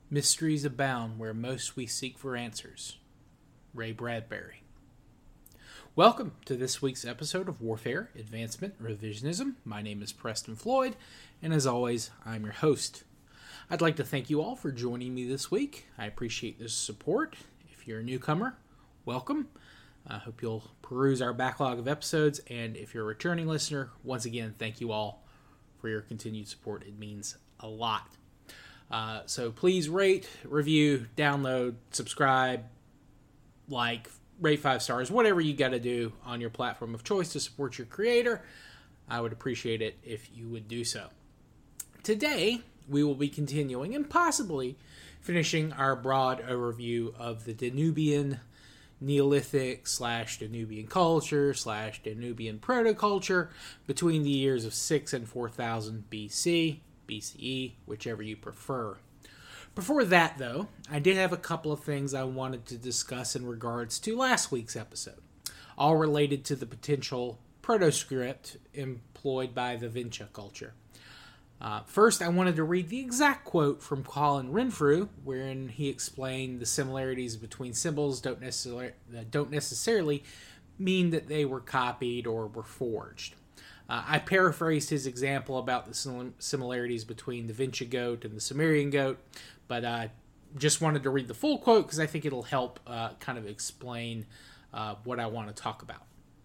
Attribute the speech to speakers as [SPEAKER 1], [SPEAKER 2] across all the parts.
[SPEAKER 1] Mysteries abound where most we seek for answers. Ray Bradbury. Welcome to this week's episode of Warfare, Advancement, Revisionism. My name is Preston Floyd, and as always, I'm your host. I'd like to thank you all for joining me this week. I appreciate this support. If you're a newcomer, welcome. I hope you'll peruse our backlog of episodes, and if you're a returning listener, once again, thank you all for your continued support. It means a lot. So please rate, review, download, subscribe, like, rate 5 stars, whatever you got to do on your platform of choice to support your creator. I would appreciate it if you would do so. Today, we will be continuing and possibly finishing our broad overview of the Danubian Neolithic / Danubian culture / Danubian protoculture between the years of 6 and 4000 BC. BCE, whichever you prefer. Before that, though, I did have a couple of things I wanted to discuss in regards to last week's episode, all related to the potential proto-script employed by the Vincha culture. First, I wanted to read the exact quote from Colin Renfrew, wherein he explained the similarities between symbols don't necessarily mean that they were copied or were forged. I paraphrased his example about the similarities between the Vincha goat and the Sumerian goat, but I just wanted to read the full quote because I think it'll help kind of explain what I want to talk about.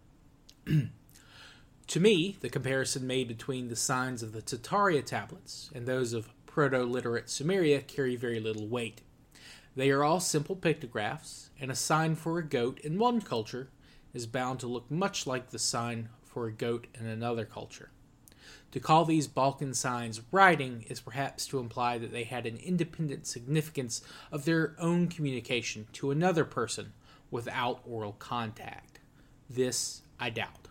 [SPEAKER 1] To me, the comparison made between the signs of the Tataria tablets and those of Proto-Literate Sumeria carry very little weight. They are all simple pictographs, and a sign for a goat in one culture is bound to look much like the sign for a goat in another culture. To call these Balkan signs writing is perhaps to imply that they had an independent significance of their own communication to another person without oral contact. This I doubt.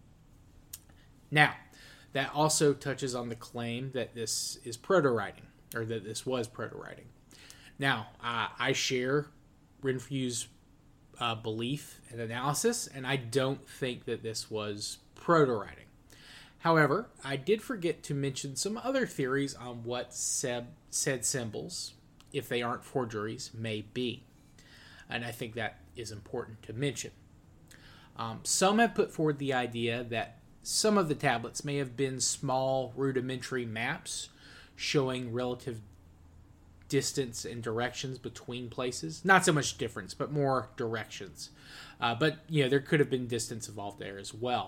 [SPEAKER 1] Now, that also touches on the claim that this is proto-writing, or that this was proto-writing. Now, I share Renfrew's belief and analysis, and I don't think that this was proto-writing. However, I did forget to mention some other theories on what said symbols, if they aren't forgeries, may be. And I think that is important to mention. Some have put forward the idea that some of the tablets may have been small rudimentary maps showing relative distance and directions between places. Not so much difference, but more directions. But there could have been distance involved there as well.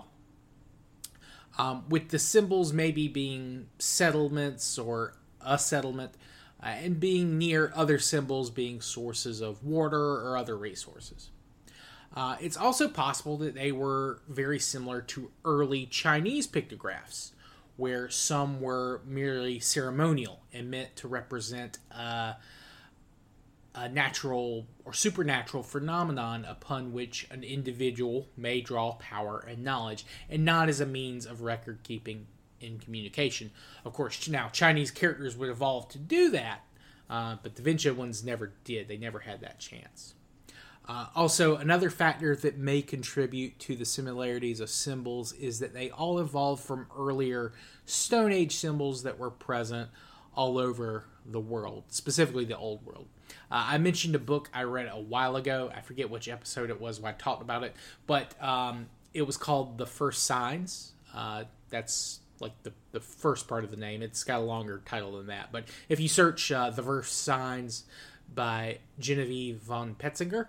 [SPEAKER 1] With the symbols maybe being settlements or a settlement, and being near other symbols being sources of water or other resources. It's also possible that they were very similar to early Chinese pictographs, where some were merely ceremonial and meant to represent a natural or supernatural phenomenon upon which an individual may draw power and knowledge, and not as a means of record keeping in communication. Of course, now Chinese characters would evolve to do that, but the Vincha ones never did. They never had that chance. Also, another factor that may contribute to the similarities of symbols is that they all evolved from earlier Stone Age symbols that were present all over the world, specifically the Old World. I mentioned a book I read a while ago. I forget which episode it was when I talked about it, but it was called The First Signs. That's like the first part of the name. It's got a longer title than that. But if you search The First Signs by Genevieve von Petzinger,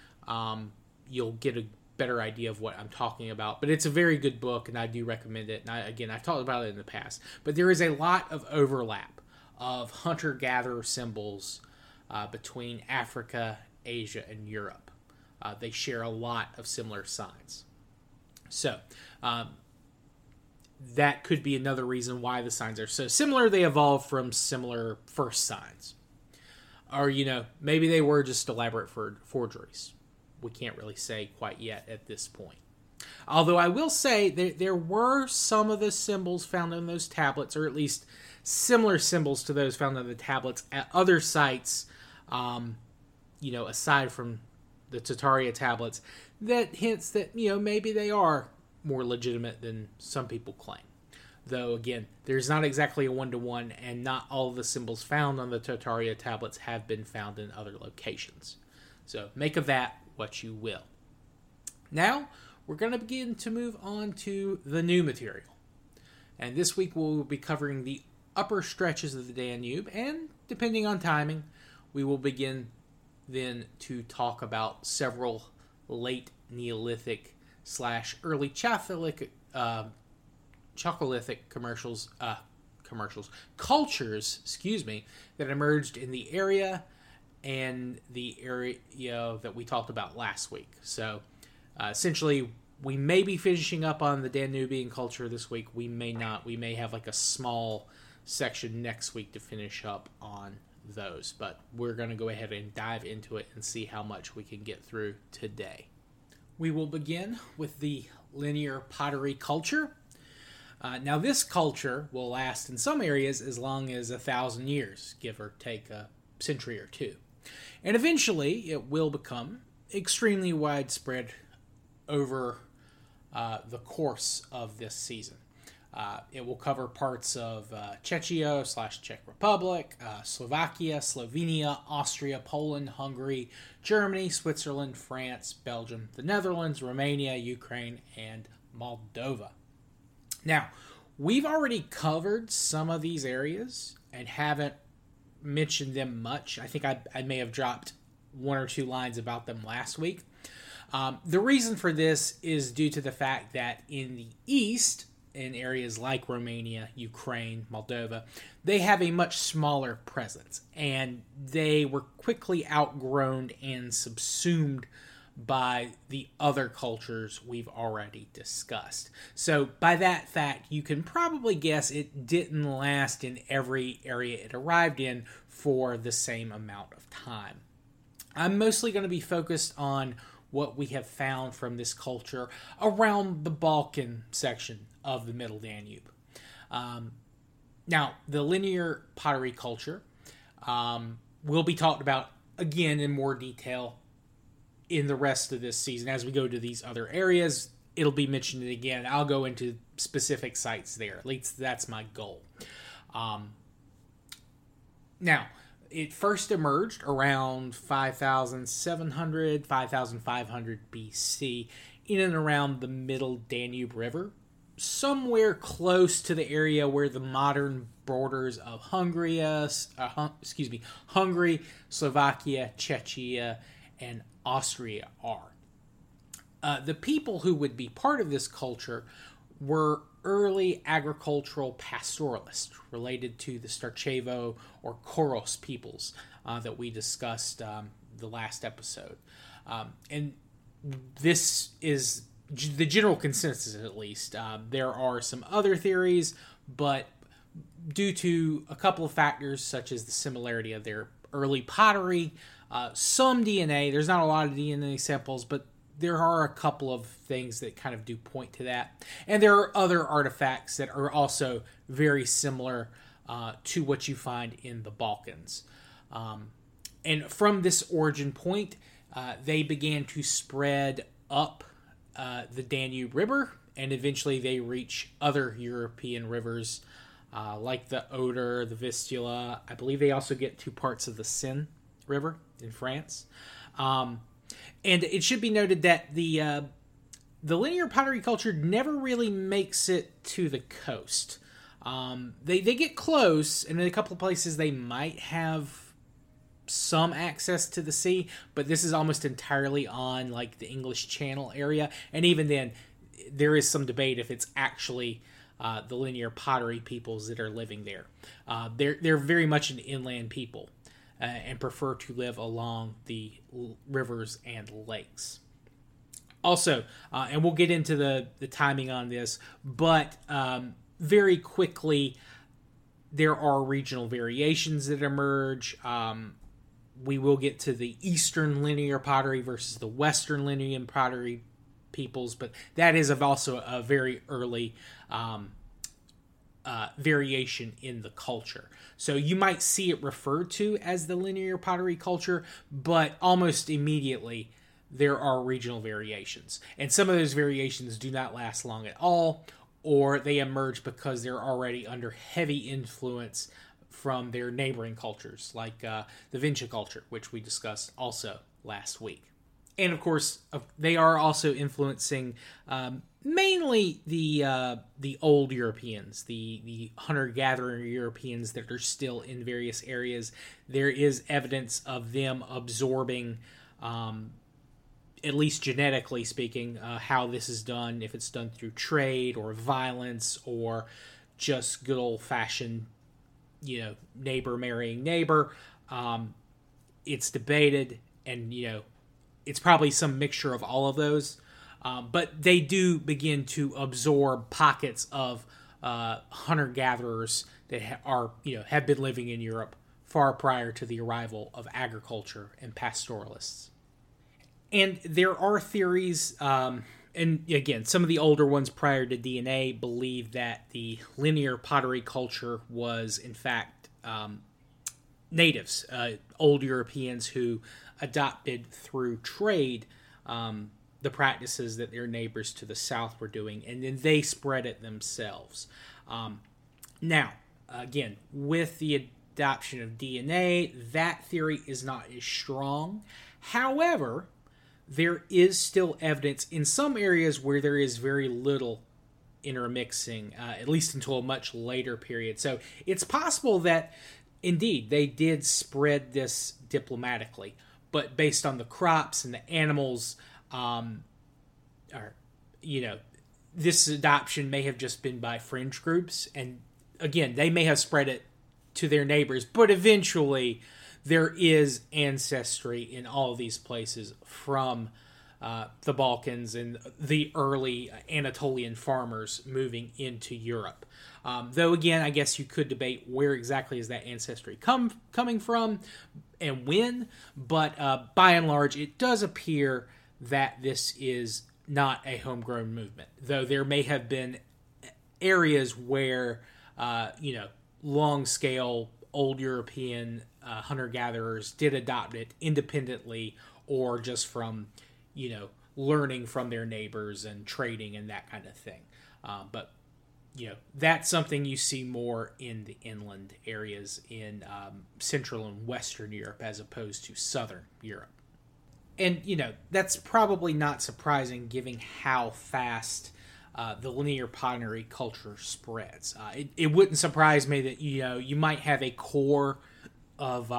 [SPEAKER 1] you'll get a better idea of what I'm talking about. But it's a very good book, and I do recommend it. And I've talked about it in the past. But there is a lot of overlap of hunter-gatherer symbols between Africa, Asia, and Europe. They share a lot of similar signs. So, that could be another reason why the signs are so similar. They evolved from similar first signs. Or, maybe they were just elaborate forgeries. We can't really say quite yet at this point. Although I will say there were some of the symbols found on those tablets, or at least similar symbols to those found on the tablets at other sites, aside from the Tataria tablets, that hints that, maybe they are more legitimate than some people claim. though again, there's not exactly a one-to-one, and not all of the symbols found on the Tartaria tablets have been found in other locations. So make of that what you will. Now, we're going to begin to move on to the new material. And this week we'll be covering the upper stretches of the Danube, and depending on timing, we will begin then to talk about several late Neolithic / early Chalcolithic cultures, that emerged in the area and the area that we talked about last week. So, essentially, we may be finishing up on the Danubian culture this week. We may not. We may have like a small section next week to finish up on those. But we're going to go ahead and dive into it and see how much we can get through today. We will begin with the linear pottery culture. Now, this culture will last in some areas as long as 1,000 years, give or take a century or two. And eventually, it will become extremely widespread over the course of this season. It will cover parts of Czechia / Czech Republic, Slovakia, Slovenia, Austria, Poland, Hungary, Germany, Switzerland, France, Belgium, the Netherlands, Romania, Ukraine, and Moldova. Now, we've already covered some of these areas and haven't mentioned them much. I think I may have dropped one or two lines about them last week. The reason for this is due to the fact that in the east, in areas like Romania, Ukraine, Moldova, they have a much smaller presence, and they were quickly outgrown and subsumed by the other cultures we've already discussed. So by that fact, you can probably guess it didn't last in every area it arrived in for the same amount of time. I'm mostly going to be focused on what we have found from this culture around the Balkan section of the Middle Danube. Now, the linear pottery culture will be talked about again in more detail in the rest of this season. As we go to these other areas, it'll be mentioned again. I'll go into specific sites there. At least that's my goal. Now, it first emerged around 5,700, 5,500 BC in and around the Middle Danube River, somewhere close to the area where the modern borders of Hungary, Slovakia, Czechia, and Austria are. The people who would be part of this culture were early agricultural pastoralists related to the Starchevo or Koros peoples that we discussed the last episode. And this is the general consensus, at least. There are some other theories, but due to a couple of factors, such as the similarity of their early pottery, some DNA, there's not a lot of DNA samples, but there are a couple of things that kind of do point to that. And there are other artifacts that are also very similar to what you find in the Balkans. And from this origin point, they began to spread up the Danube River, and eventually they reach other European rivers like the Oder, the Vistula. I believe they also get to parts of the Seine River in France. And it should be noted that the linear pottery culture never really makes it to the coast. They get close, and in a couple of places they might have some access to the sea, but this is almost entirely on like the English Channel area, and even then, there is some debate if it's actually the linear pottery peoples that are living there. They're very much an inland people. And prefer to live along the rivers and lakes. Also, and we'll get into the timing on this, but very quickly, there are regional variations that emerge. We will get to the Eastern linear pottery versus the Western linear pottery peoples, but that is also a very early variation in the culture. So you might see it referred to as the linear pottery culture, but almost immediately there are regional variations. And some of those variations do not last long at all, or they emerge because they're already under heavy influence from their neighboring cultures, like the Vinci culture, which we discussed also last week. And of course, they are also influencing mainly the old Europeans, the hunter-gatherer Europeans that are still in various areas. There is evidence of them absorbing, at least genetically speaking, how this is done, if it's done through trade or violence or just good old-fashioned, neighbor marrying neighbor. It's debated, and, it's probably some mixture of all of those. But they do begin to absorb pockets of hunter-gatherers that have been living in Europe far prior to the arrival of agriculture and pastoralists. And there are theories, and again, some of the older ones prior to DNA believe that the linear pottery culture was, in fact, natives, old Europeans who adopted through trade the practices that their neighbors to the south were doing, and then they spread it themselves. Now, again, with the adoption of DNA, that theory is not as strong. However, there is still evidence in some areas where there is very little intermixing, at least until a much later period. So it's possible that, indeed, they did spread this diplomatically, but based on the crops and the animals, this adoption may have just been by fringe groups, and again, they may have spread it to their neighbors, but eventually there is ancestry in all of these places from the Balkans and the early Anatolian farmers moving into Europe. Though, again, I guess you could debate where exactly is that ancestry coming from and when, but by and large, it does appear that this is not a homegrown movement, though there may have been areas where, long-scale old European hunter-gatherers did adopt it independently or just from, learning from their neighbors and trading and that kind of thing. But that's something you see more in the inland areas in Central and Western Europe as opposed to Southern Europe. And, that's probably not surprising given how fast the linear pottery culture spreads. It wouldn't surprise me that, you might have a core of,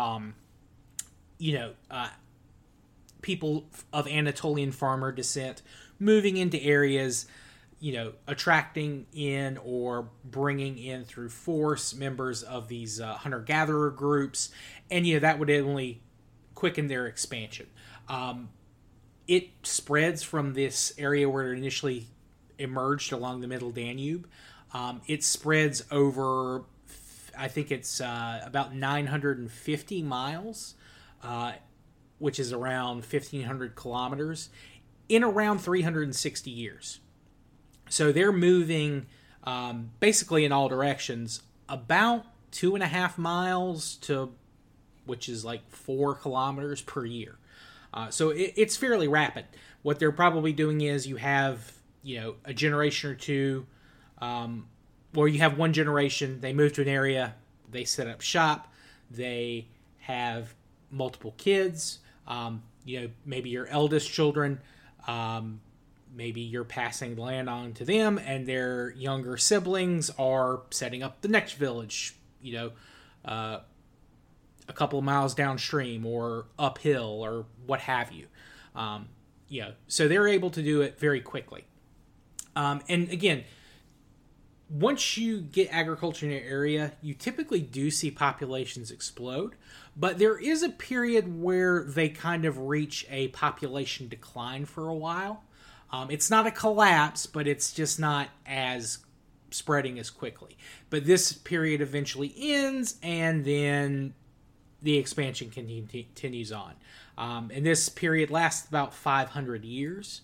[SPEAKER 1] people of Anatolian farmer descent moving into areas, attracting in or bringing in through force members of these hunter-gatherer groups, and that would only quicken their expansion. It spreads from this area where it initially emerged along the Middle Danube. It spreads over, I think it's about 950 miles, which is around 1,500 kilometers, in around 360 years. So they're moving basically in all directions, about 2.5 miles to, which is like 4 kilometers per year. So it's fairly rapid. What they're probably doing is you have, a generation or two, or you have one generation, they move to an area, they set up shop, they have multiple kids, maybe your eldest children, maybe you're passing the land on to them, and their younger siblings are setting up the next village, a couple of miles downstream or uphill or what have you. So they're able to do it very quickly. And again, once you get agriculture in your area, you typically do see populations explode, but there is a period where they kind of reach a population decline for a while. It's not a collapse, but it's just not as spreading as quickly. But this period eventually ends, and then the expansion continues on. And this period lasts about 500 years.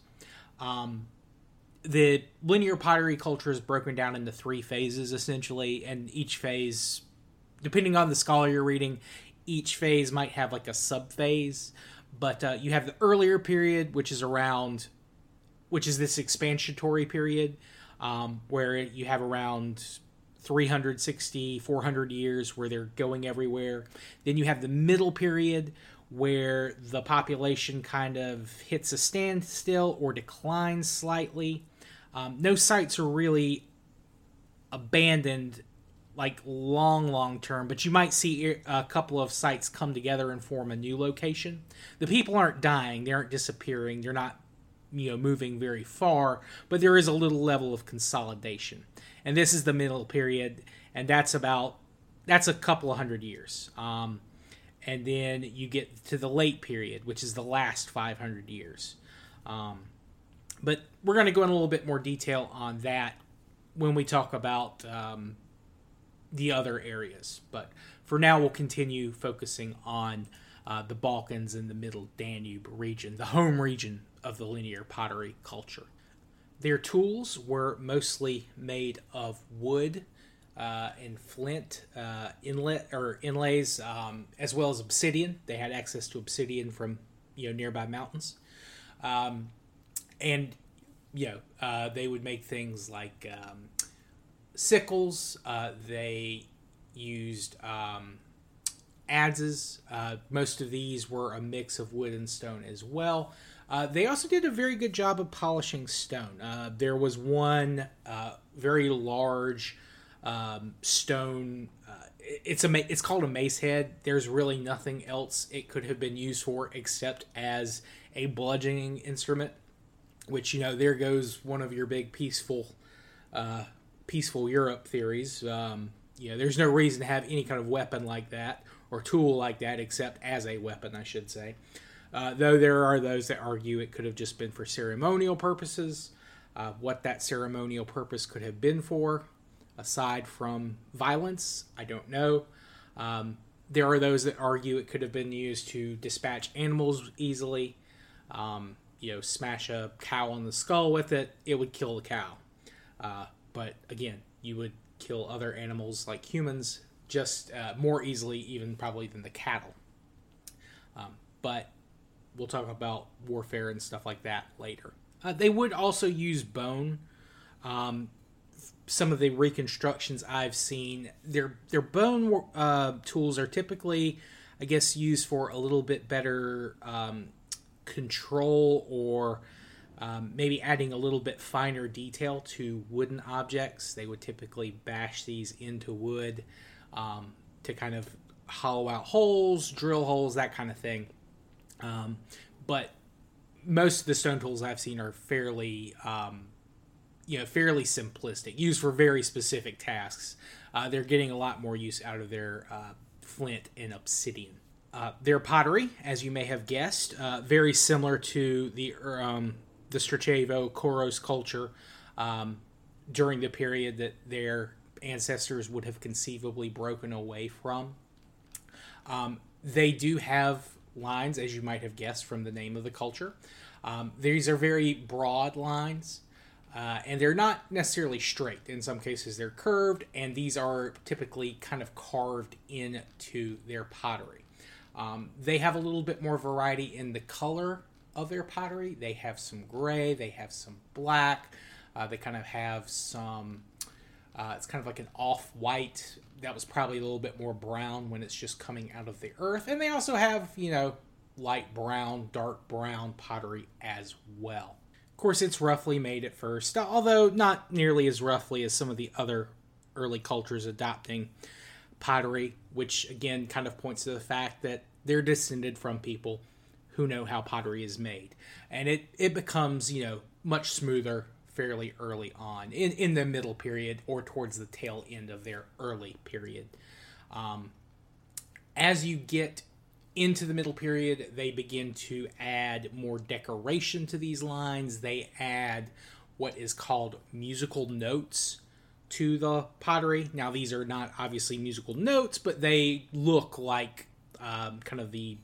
[SPEAKER 1] The linear pottery culture is broken down into 3 phases, essentially, and each phase, depending on the scholar you're reading, each phase might have like a sub-phase. But you have the earlier period, which is this expansionary period. where you have around 360, 400 years where they're going everywhere. Then you have the middle period where the population kind of hits a standstill or declines slightly. No sites are really abandoned like long term, but you might see a couple of sites come together and form a new location. The people aren't dying, they aren't disappearing, they're not moving very far, but there is a little level of consolidation. And this is the middle period, and that's a couple of hundred years. And then you get to the late period, which is the last 500 years. But we're going to go in a little bit more detail on that when we talk about the other areas. But for now, we'll continue focusing on the Balkans and the Middle Danube region, the home region of the linear pottery culture. Their tools were mostly made of wood and flint inlays, as well as obsidian. They had access to obsidian from nearby mountains, and they would make things like sickles. They used adzes. Most of these were a mix of wood and stone as well. They also did a very good job of polishing stone. There was one very large stone. It's called a mace head. There's really nothing else it could have been used for except as a bludgeoning instrument. Which there goes one of your big peaceful Europe theories. There's no reason to have any kind of weapon like that or tool like that except as a weapon, I should say. Though there are those that argue it could have just been for ceremonial purposes. What that ceremonial purpose could have been for, aside from violence, I don't know. There are those that argue it could have been used to dispatch animals easily. Smash a cow on the skull with it, it would kill the cow. But again, you would kill other animals like humans just more easily even probably than the cattle. But we'll talk about warfare and stuff like that later. They would also use bone. Some of the reconstructions I've seen, their bone tools are typically, I guess, used for a little bit better control or maybe adding a little bit finer detail to wooden objects. They would typically bash these into wood to kind of hollow out holes, drill holes, that kind of thing. But most of the stone tools I've seen are fairly simplistic, used for very specific tasks. They're getting a lot more use out of their flint and obsidian. Their pottery, as you may have guessed, very similar to the Sarajevo Koros culture during the period that their ancestors would have conceivably broken away from. They do have lines, as you might have guessed from the name of the culture. These are very broad lines, and they're not necessarily straight. In some cases, they're curved, and these are typically kind of carved into their pottery. They have a little bit more variety in the color of their pottery. They have some gray, they have some black, they kind of have some, it's kind of like an off-white. That was probably a little bit more brown when it's just coming out of the earth. And they also have, light brown, dark brown pottery as well. Of course, it's roughly made at first, although not nearly as roughly as some of the other early cultures adopting pottery, which again kind of points to the fact that they're descended from people who know how pottery is made. And it becomes, much smoother fairly early on in the middle period or towards the tail end of their early period. As you get into the middle period, they begin to add more decoration to these lines. They add what is called musical notes to the pottery. Now, these are not obviously musical notes, but they look like kind of the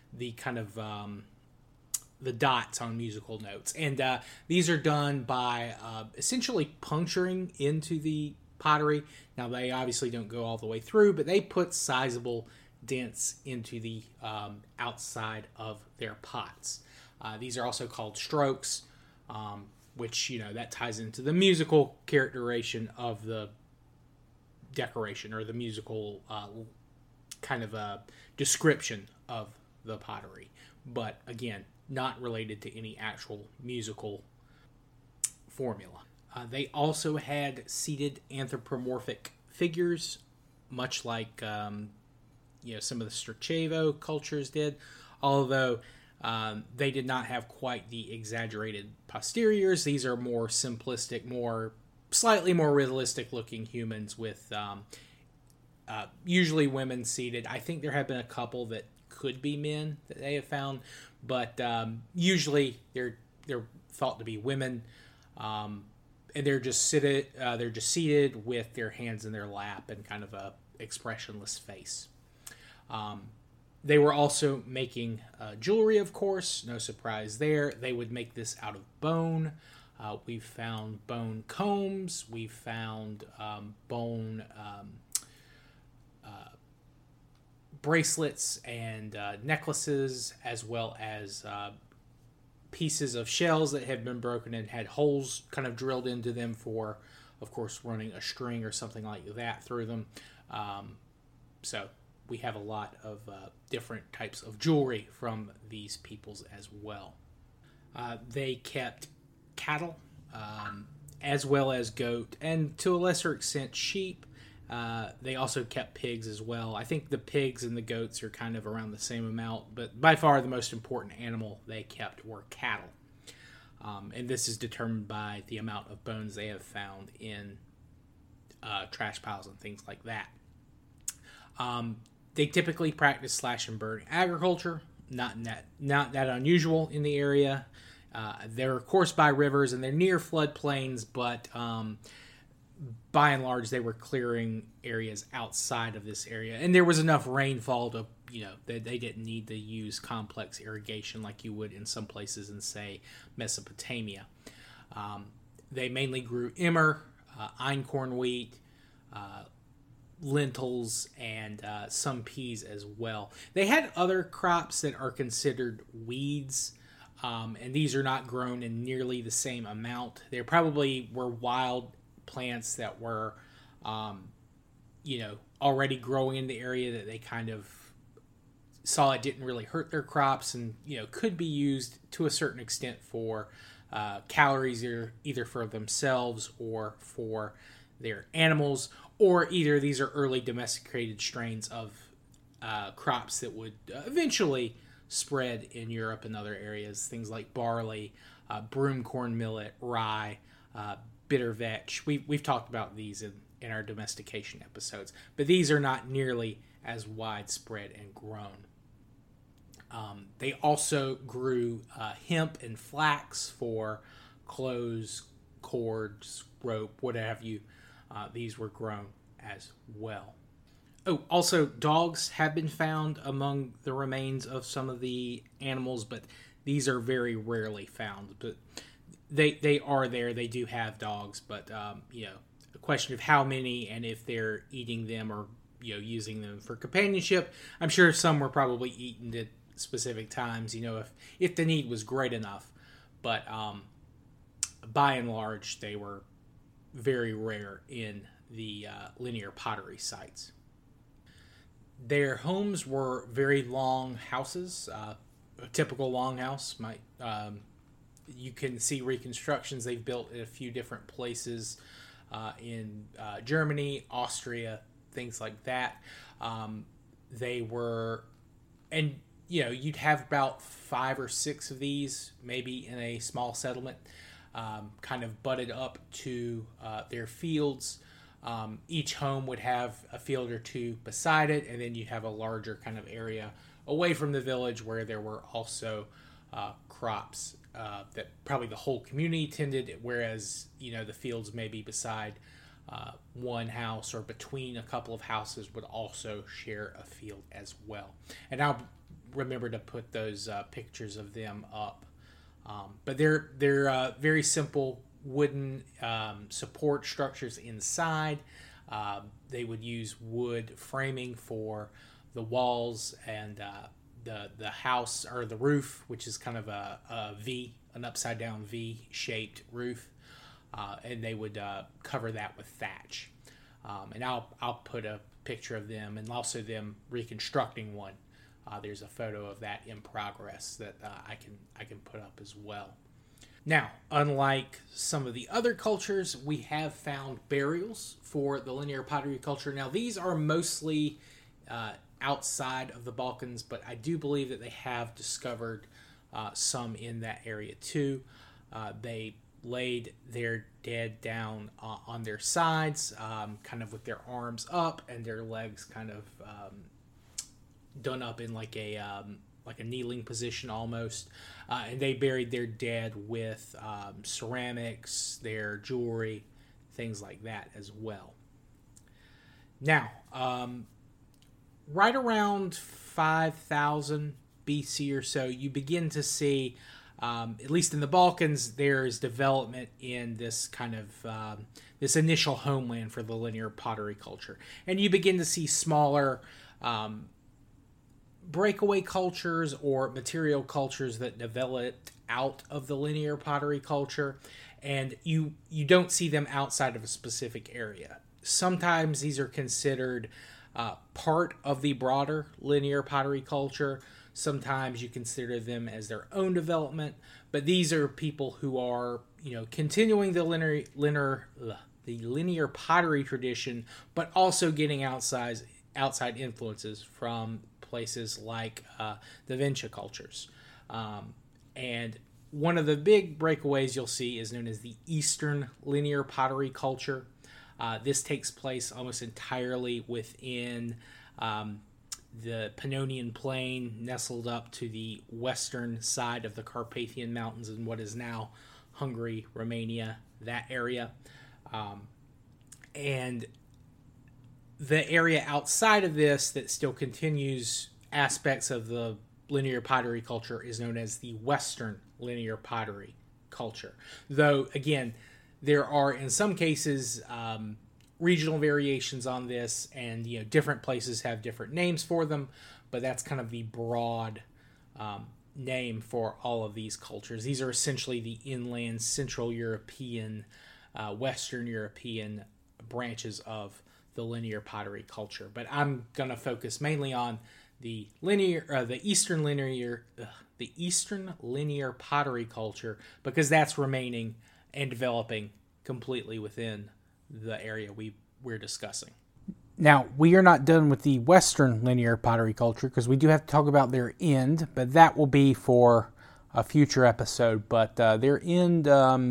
[SPEAKER 1] dots on musical notes. And these are done by essentially puncturing into the pottery. Now, they obviously don't go all the way through, but they put sizable dents into the outside of their pots. These are also called strokes. which, that ties into the musical characterization of the decoration, or the musical kind of a description of the pottery. But again, not related to any actual musical formula. They also had seated anthropomorphic figures, much like some of the Sarajevo cultures did, although they did not have quite the exaggerated posteriors. These are more simplistic, slightly more realistic looking humans with usually women seated. I think there have been a couple that could be men that they have found, but usually they're thought to be women, and they're just seated. They're just seated with their hands in their lap and kind of a expressionless face. They were also making jewelry, of course. No surprise there. They would make this out of bone. We've found bone combs. We've found bone bracelets and necklaces, as well as pieces of shells that had been broken and had holes kind of drilled into them for, of course, running a string or something like that through them. So we have a lot of different types of jewelry from these peoples as well. They kept cattle, as well as goat, and to a lesser extent sheep. They also kept pigs as well. I think the pigs and the goats are kind of around the same amount, but by far the most important animal they kept were cattle. And this is determined by the amount of bones they have found in trash piles and things like that. They typically practice slash and burn agriculture, not that unusual in the area. They're, of course, by rivers and they're near floodplains, but by and large, they were clearing areas outside of this area. And there was enough rainfall to, that they didn't need to use complex irrigation like you would in some places in, say, Mesopotamia. They mainly grew emmer, einkorn wheat, lentils, and some peas as well. They had other crops that are considered weeds, and these are not grown in nearly the same amount. They probably were wild plants that were, already growing in the area that they kind of saw it didn't really hurt their crops, and, could be used to a certain extent for calories, either for themselves or for their animals, or either these are early domesticated strains of crops that would eventually spread in Europe and other areas. Things like barley, broomcorn millet, rye, bitter vetch. We've talked about these in our domestication episodes, but these are not nearly as widespread and grown. They also grew hemp and flax for clothes, cords, rope, what have you. These were grown as well. Oh, also, dogs have been found among the remains of some of the animals, but these are very rarely found. But they are there. They do have dogs, but the question of how many and if they're eating them or using them for companionship. I'm sure some were probably eaten at specific times. If the need was great enough, but by and large, they were very rare in the linear pottery sites. Their homes were very long houses. A typical longhouse might. You can see reconstructions they've built at a few different places in Germany, Austria, things like that. They were, and you'd have about 5 or 6 of these, maybe in a small settlement, kind of butted up to their fields. Each home would have a field or two beside it, and then you have a larger kind of area away from the village where there were also crops that probably the whole community tended, whereas the fields maybe beside one house or between a couple of houses would also share a field as well. And I'll remember to put those pictures of them up. But they're very simple wooden support structures inside. They would use wood framing for the walls, and the house or the roof, which is kind of a V, an upside down V shaped roof, and they would cover that with thatch. And I'll put a picture of them and also them reconstructing one. There's a photo of that in progress that I can put up as well. Now, unlike some of the other cultures, we have found burials for the linear pottery culture. Now, these are mostly outside of the Balkans, but I do believe that they have discovered some in that area too. They laid their dead down on their sides, kind of with their arms up and their legs kind of done up in like a kneeling position almost, and they buried their dead with ceramics, their jewelry, things like that as well. Now, right around 5,000 BC or so, you begin to see, at least in the Balkans, there's development in this kind of this initial homeland for the linear pottery culture, and you begin to see smaller breakaway cultures or material cultures that developed out of the linear pottery culture, and you don't see them outside of a specific area. Sometimes these are considered part of the broader linear pottery culture. Sometimes you consider them as their own development, but these are people who are, continuing the linear pottery tradition, but also getting outside influences from places like the Vinci cultures. And one of the big breakaways you'll see is known as the Eastern linear pottery culture. This takes place almost entirely within the Pannonian Plain, nestled up to the western side of the Carpathian Mountains in what is now Hungary, Romania, that area. And the area outside of this that still continues aspects of the linear pottery culture is known as the Western linear pottery culture. Though, again, there are, in some cases, regional variations on this, and different places have different names for them, but that's kind of the broad name for all of these cultures. These are essentially the inland Central European, Western European branches of the linear pottery culture. But I'm going to focus mainly on the Eastern linear pottery culture, because that's remaining and developing completely within the area we're discussing.
[SPEAKER 2] Now, we are not done with the Western linear pottery culture, because we do have to talk about their end, but that will be for a future episode. But their end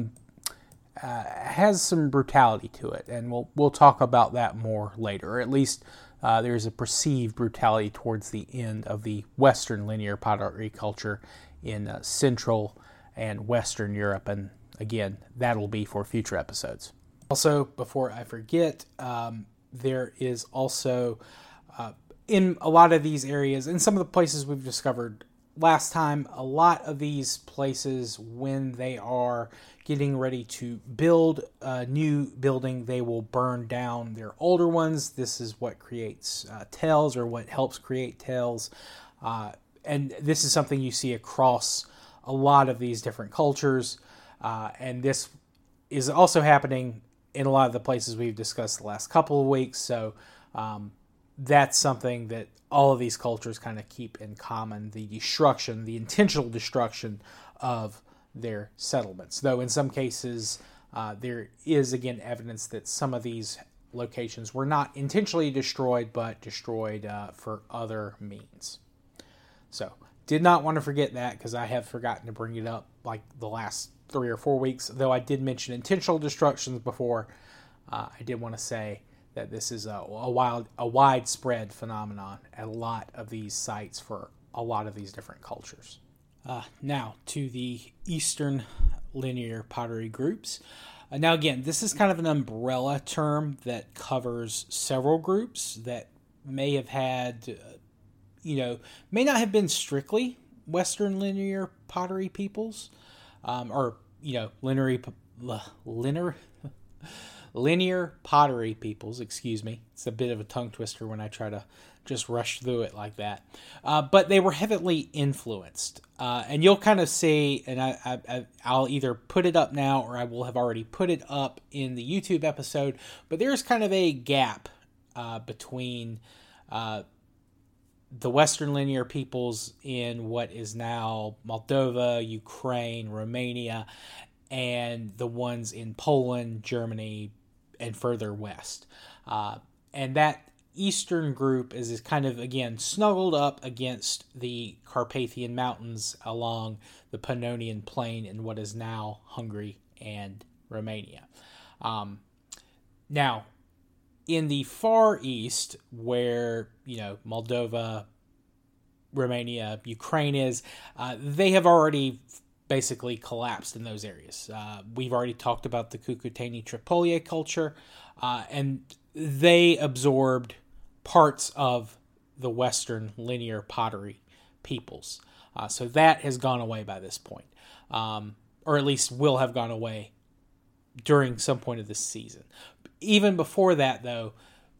[SPEAKER 2] has some brutality to it, and we'll talk about that more later. Or at least there's a perceived brutality towards the end of the Western linear pottery culture in Central and Western Europe, and again, that'll be for future episodes. Also, before I forget, there is also, in a lot of these areas, in some of the places we've discovered last time, a lot of these places, when they are getting ready to build a new building, they will burn down their older ones. This is what creates tales, or what helps create tales. And this is something you see across a lot of these different cultures. And this is also happening in a lot of the places we've discussed the last couple of weeks. So that's something that all of these cultures kind of keep in common, the intentional destruction of their settlements. Though in some cases, there is, again, evidence that some of these locations were not intentionally destroyed, but destroyed for other means. So, did not want to forget that, because I have forgotten to bring it up like the last 3 or 4 weeks. Though I did mention intentional destructions before, I did want to say that this is a widespread phenomenon at a lot of these sites for a lot of these different cultures. Now to the Eastern linear pottery groups. Now again, this is kind of an umbrella term that covers several groups that may have had, may not have been strictly Western linear pottery peoples,
[SPEAKER 1] linear pottery peoples, excuse me. It's a bit of a tongue twister when I try to just rush through it like that. But they were heavily influenced. And you'll kind of see, and I'll either put it up now or I will have already put it up in the YouTube episode, but there's kind of a gap between the Western linear peoples in what is now Moldova, Ukraine, Romania, and the ones in Poland, Germany, and further west. And that eastern group is kind of, again, snuggled up against the Carpathian Mountains along the Pannonian Plain in what is now Hungary and Romania. Now, in the far east, where, Moldova, Romania, Ukraine is, they have already basically collapsed in those areas. We've already talked about the Cucuteni Tripolie culture, and they absorbed parts of the Western linear pottery peoples. So that has gone away by this point, or at least will have gone away during some point of this season. Even before that, though,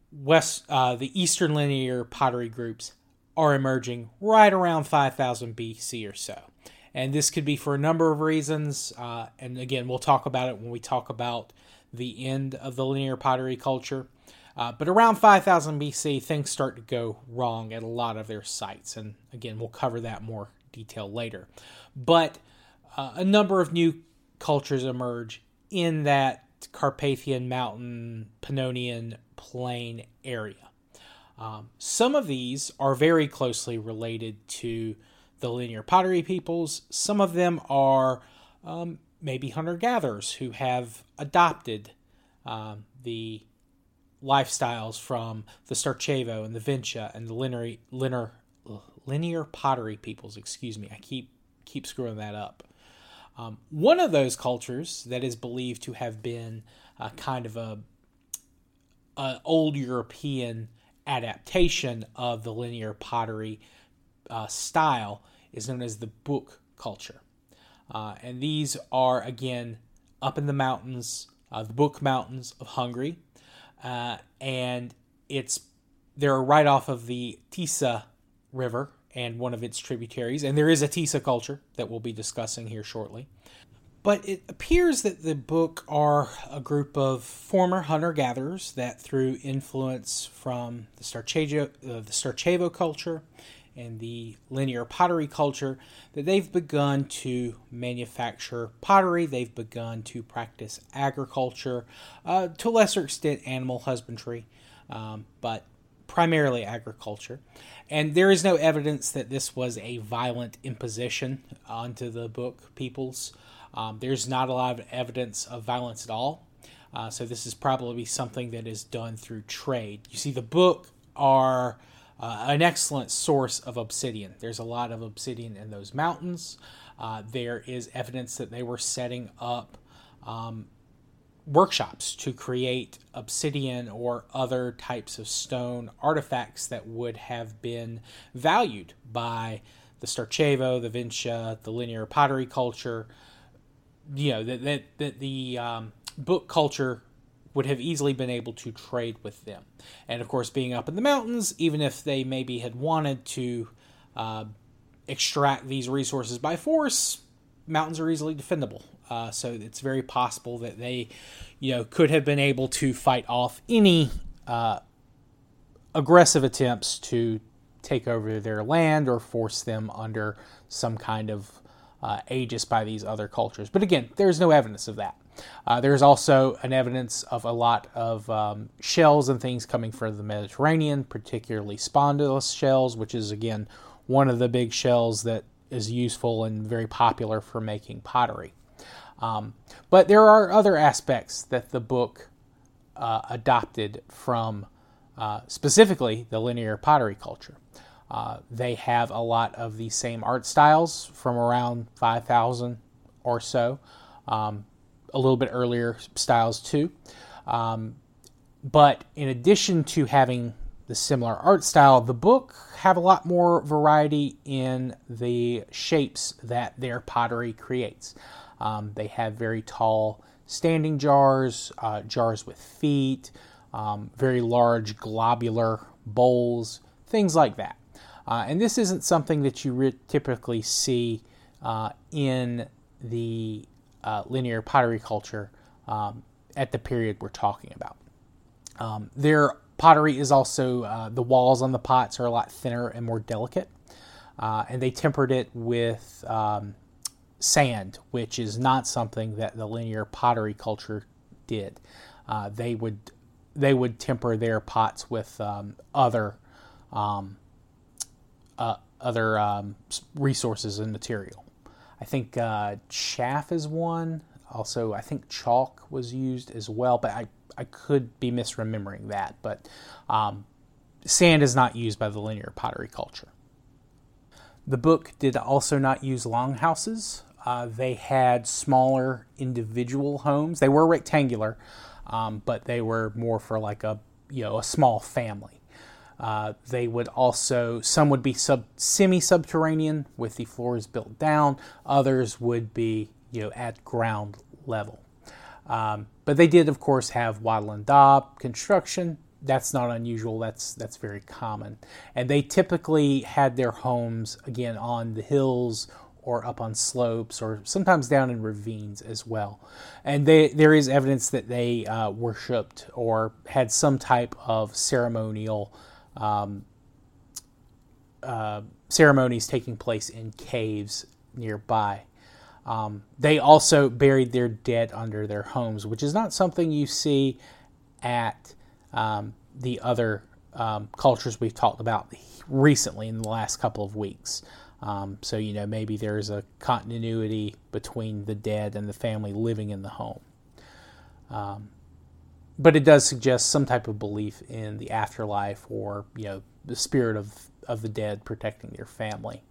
[SPEAKER 1] the Eastern linear pottery groups are emerging right around 5000 BC or so. And this could be for a number of reasons. And again, we'll talk about it when we talk about the end of the linear pottery culture. But around 5000 BC, things start to go wrong at a lot of their sites. And again, we'll cover that more detail later. But a number of new cultures emerge in that Carpathian Mountain, Pannonian Plain area. Some of these are very closely related to the linear pottery peoples. Some of them are maybe hunter-gatherers who have adopted the lifestyles from the Starchevo and the Vincia and the linear pottery peoples. Excuse me, I keep screwing that up. One of those cultures that is believed to have been kind of a old European adaptation of the linear pottery style is known as the Buk culture. And these are, again, up in the mountains, the Buk Mountains of Hungary. And they're right off of the Tisa River and one of its tributaries. And there is a Tisa culture that we'll be discussing here shortly. But it appears that the Buk are a group of former hunter-gatherers that, through influence from the Starchevo culture and the linear pottery culture, that they've begun to manufacture pottery. They've begun to practice agriculture, to a lesser extent animal husbandry, but primarily agriculture. And there is no evidence that this was a violent imposition onto the Buk peoples. There's not a lot of evidence of violence at all. So this is probably something that is done through trade. You see, the Buk are an excellent source of obsidian. There's a lot of obsidian in those mountains. There is evidence that they were setting up workshops to create obsidian or other types of stone artifacts that would have been valued by the Starchevo, the Vincia, the linear pottery culture. That the Buk culture would have easily been able to trade with them. And of course, being up in the mountains, even if they maybe had wanted to extract these resources by force, mountains are easily defendable. So it's very possible that they, could have been able to fight off any aggressive attempts to take over their land or force them under some kind of aegis by these other cultures. But again, there's no evidence of that. There's also an evidence of a lot of shells and things coming from the Mediterranean, particularly spondylus shells, which is, again, one of the big shells that is useful and very popular for making pottery. But there are other aspects that the Buk adopted from specifically the linear pottery culture. They have a lot of the same art styles from around 5000 or so. A little bit earlier styles too. But in addition to having the similar art style, the Buk have a lot more variety in the shapes that their pottery creates. They have very tall
[SPEAKER 2] standing jars, jars with feet, very large globular bowls, things like that. And this isn't something that you typically see in the linear pottery culture at the period we're talking about. Their pottery is also, the walls on the pots are a lot thinner and more delicate. And they tempered it with sand, which is not something that the linear pottery culture did. They would temper their pots with other resources and material. I think chaff is one. Also, I think chalk was used as well, but I could be misremembering that. But sand is not used by the linear pottery culture. The book did also not use longhouses. They had smaller individual homes. They were rectangular, but they were more for like a small family. They would also, some would be semi-subterranean with the floors built down. Others would be at ground level. But they did, of course, have wattle and daub construction. That's not unusual. That's very common. And they typically had their homes, again, on the hills or up on slopes or sometimes down in ravines as well. And there is evidence that they worshipped or had some type of ceremonial ceremonies taking place in caves nearby. They also buried their dead under their homes, which is not something you see at the other cultures we've talked about recently in the last couple of weeks. So, maybe there's a continuity between the dead and the family living in the home. But it does suggest some type of belief in the afterlife or, the spirit of the dead protecting their family.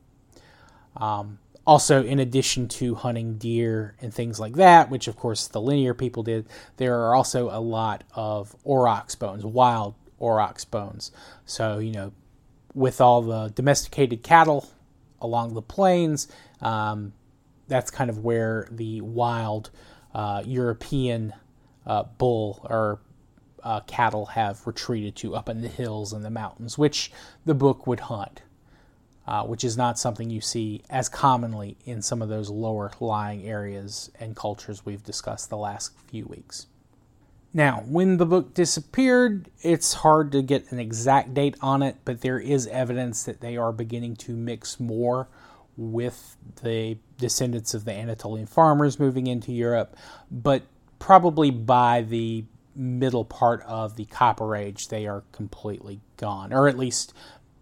[SPEAKER 2] Also, in addition to hunting deer and things like that, which of course the linear people did, there are also a lot of aurochs bones, wild aurochs bones. So, with all the domesticated cattle along the plains, that's kind of where the wild European bull or cattle have retreated to, up in the hills and the mountains, which the book would hunt. Which is not something you see as commonly in some of those lower lying areas and cultures we've discussed the last few weeks. Now, when the book disappeared, it's hard to get an exact date on it, but there is evidence that they are beginning to mix more with the descendants of the Anatolian farmers moving into Europe, but probably by the middle part of the Copper Age, they are completely gone, or at least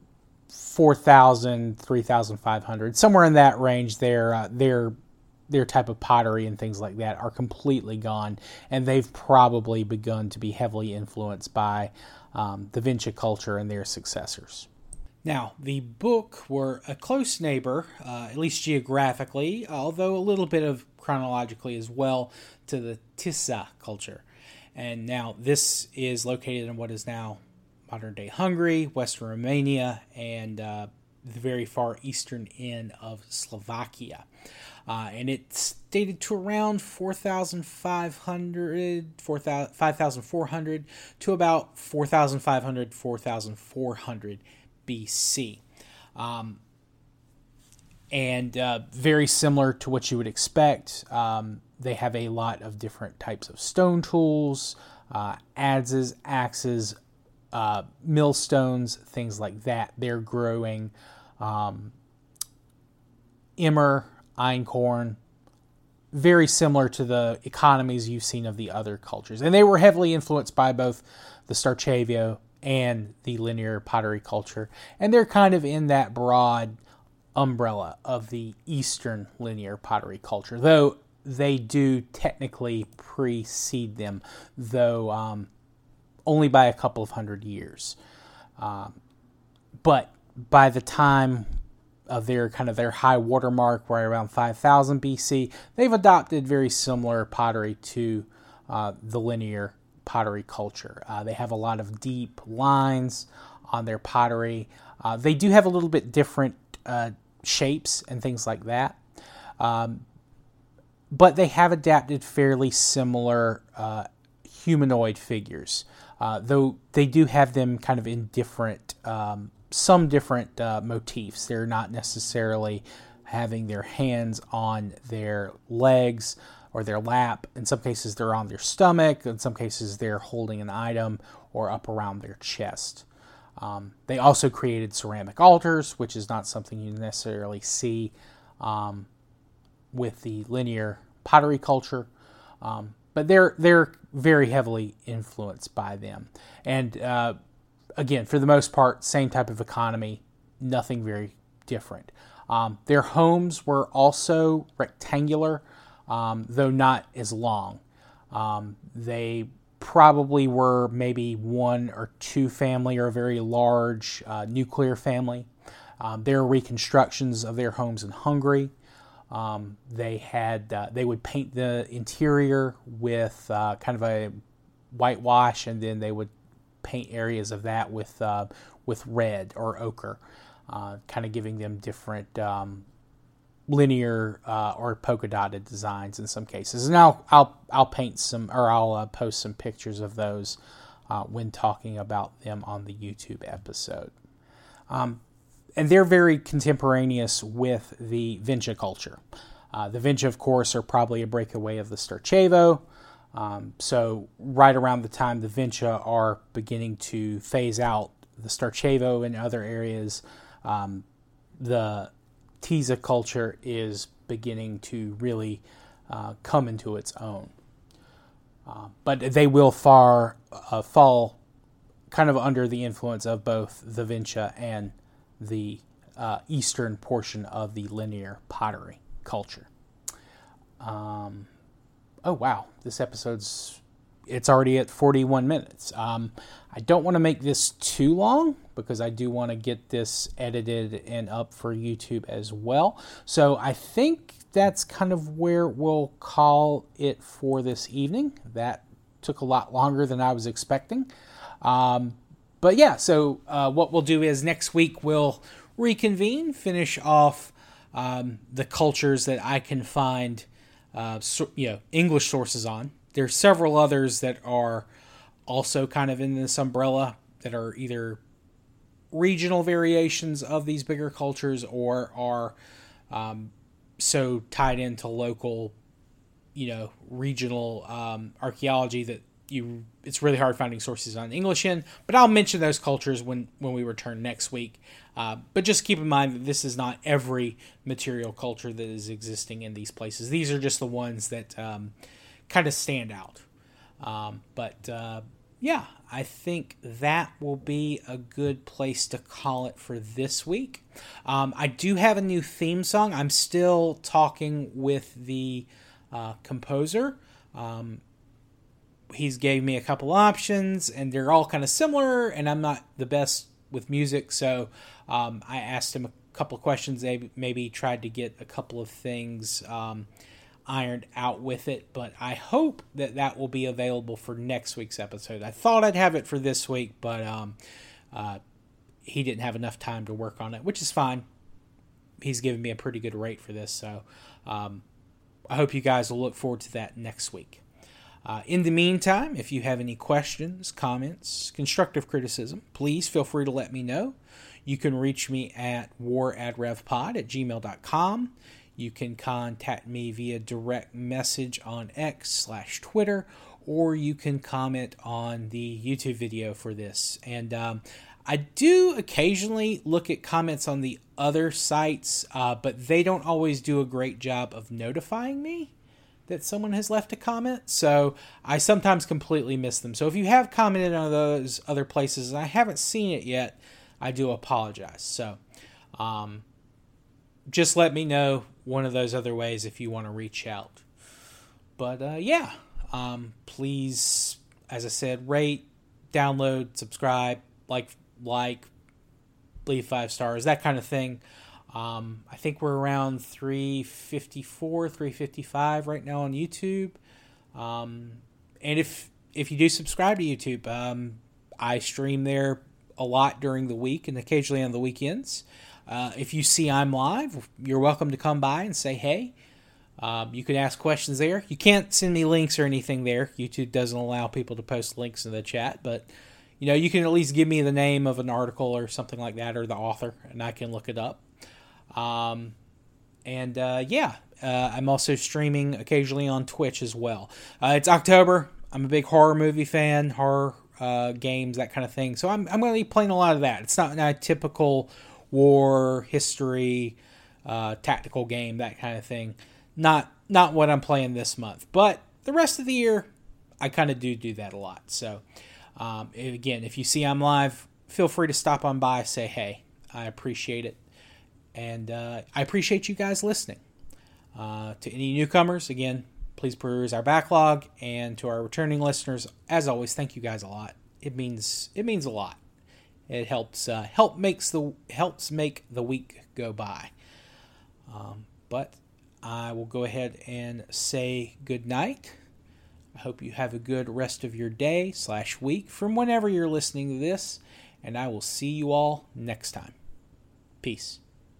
[SPEAKER 2] 4,000, 3,500, somewhere in that range. Their type of pottery and things like that are completely gone, and they've probably begun to be heavily influenced by the Vinci culture and their successors. Now, the book were a close neighbor, at least geographically, although a little bit of chronologically as well, to the Tisa culture. And now this is located in what is now modern-day Hungary, Western Romania, and the very far eastern end of Slovakia. And it's dated to around 5,400 to about 4,500, 4,400 BC. And very similar to what you would expect. They have a lot of different types of stone tools, adzes, axes, millstones, things like that. They're growing emmer, einkorn, very similar to the economies you've seen of the other cultures. And they were heavily influenced by both the Starchavio and the linear pottery culture. And they're kind of in that broad umbrella of the Eastern linear pottery culture, though they do technically precede them, though only by a couple of hundred years. But by the time of their high water mark, right around 5,000 BC, they've adopted very similar pottery to the linear pottery culture. They have a lot of deep lines on their pottery. They do have a little bit different shapes and things like that. but they have adapted fairly similar humanoid figures, though they do have them kind of in different, some different motifs. They're not necessarily having their hands on their legs or their lap. In some cases, they're on their stomach. In some cases, they're holding an item or up around their chest. They also created ceramic altars, which is not something you necessarily see with the linear pottery culture, but they're very heavily influenced by them. And again, for the most part, same type of economy, nothing very different. Their homes were also rectangular, though not as long. They probably were maybe one or two family or a very large nuclear family. There are reconstructions of their homes in Hungary. They would paint the interior with kind of a whitewash, and then they would paint areas of that with red or ochre, kind of giving them different linear or polka dotted designs in some cases. And I'll paint some, or I'll post some pictures of those when talking about them on the YouTube episode. And they're very contemporaneous with the Vinča culture. The Vinča, of course, are probably a breakaway of the Starčevo. So right around the time the Vinča are beginning to phase out the Starčevo in other areas, the Tisza culture is beginning to really come into its own. But they will fall kind of under the influence of both the Vinča and the eastern portion of the linear pottery culture. Oh wow, this episode's already at 41 minutes. I don't want to make this too long because I do want to get this edited and up for YouTube as well. So I think that's kind of where we'll call it for this evening. That took a lot longer than I was expecting. But yeah, so what we'll do is next week we'll reconvene, finish off the cultures that I can find English sources on. There's several others that are also kind of in this umbrella that are either regional variations of these bigger cultures or are so tied into local, regional archaeology that it's really hard finding sources on English in, but I'll mention those cultures when we return next week. But just keep in mind that this is not every material culture that is existing in these places. These are just the ones that kind of stand out. Yeah, I think that will be a good place to call it for this week. I do have a new theme song. I'm still talking with the composer. He's gave me a couple options, and they're all kind of similar, and I'm not the best with music, so I asked him a couple of questions. They maybe tried to get a couple of things ironed out with it, but I hope that will be available for next week's episode. I thought I'd have it for this week, but he didn't have enough time to work on it, which is fine. He's given me a pretty good rate for this, so I hope you guys will look forward to that next week. In the meantime, if you have any questions, comments, constructive criticism, please feel free to let me know. You can reach me at waradrevpod@gmail.com. You can contact me via direct message on X/Twitter, or you can comment on the YouTube video for this. And I do occasionally look at comments on the other sites, but they don't always do a great job of notifying me that someone has left a comment, so I sometimes completely miss them. So if you have commented on those other places and I haven't seen it yet, I do apologize. So just let me know one of those other ways if you want to reach out. But please, as I said, rate, download, subscribe, like, leave 5 stars, that kind of thing. I think we're around 354, 355 right now on YouTube. And if you do subscribe to YouTube, I stream there a lot during the week and occasionally on the weekends. If you see I'm live, you're welcome to come by and say hey.
[SPEAKER 1] You can ask questions there. You can't send me links or anything there. YouTube doesn't allow people to post links in the chat, but you can at least give me the name of an article or something like that, or the author, and I can look it up. I'm also streaming occasionally on Twitch as well. It's October. I'm a big horror movie fan, horror games, that kind of thing. So I'm going to be playing a lot of that. It's not a typical war, history, tactical game, that kind of thing. Not what I'm playing this month. But the rest of the year, I kind of do that a lot. So, again, if you see I'm live, feel free to stop on by, say hey. I appreciate it. And I appreciate you guys listening. To any newcomers, again, please peruse our backlog. And to our returning listeners, as always, thank you guys a lot. It means a lot. It helps make the week go by. But I will go ahead and say good night. I hope you have a good rest of your day / week from whenever you're listening to this. And I will see you all next time. Peace.